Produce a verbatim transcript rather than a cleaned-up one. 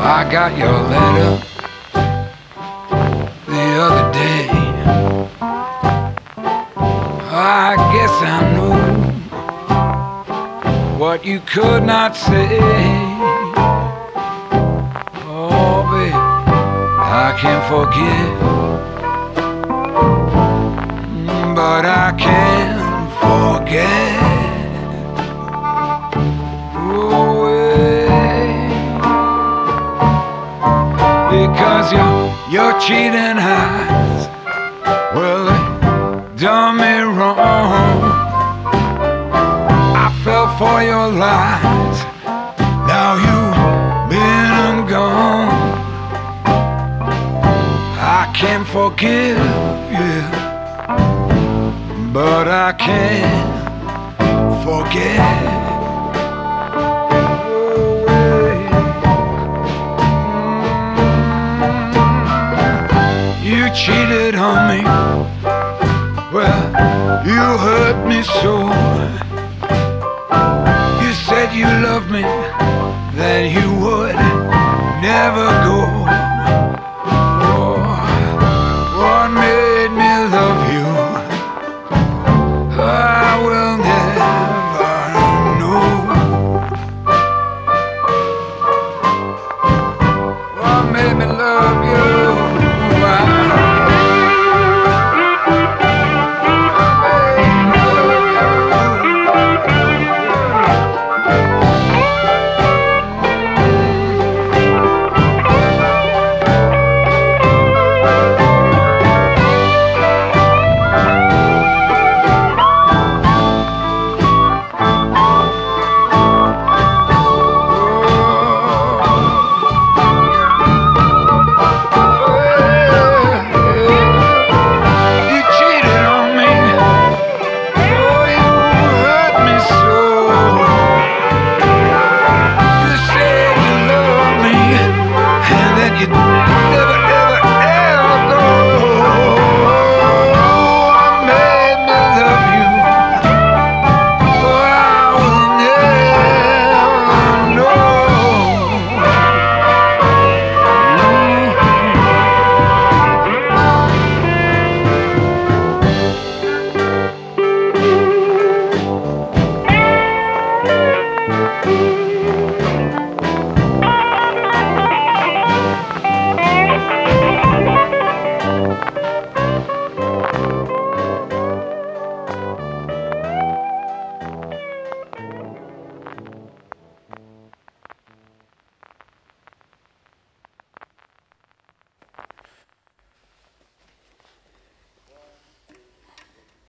I got your letter the other day. I guess I knew what you could not say. Oh, babe, I can't forgive, but I can't forget. Oh, because your, your cheating eyes, well, they done me wrong. I fell for your lies, now you've been and gone. I can't forgive you, but I can't forget. You cheated on me, well, you hurt me so. You said you loved me, that you would never go. Oh, what made me love you, I will never know. What made me love you?